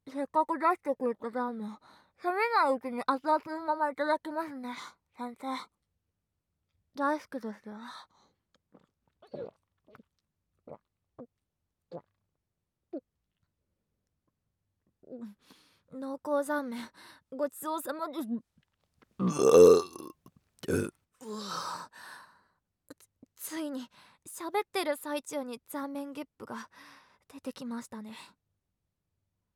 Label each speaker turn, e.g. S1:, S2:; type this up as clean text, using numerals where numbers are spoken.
S1: せっかく出してくれたラーメン、冷めないうちに熱々のままいただきますね、先生。大好きですよ。濃厚ザーメン、ごちそうさまです。うわ、ついに喋ってる最中にザーメンゲップが出てきましたね。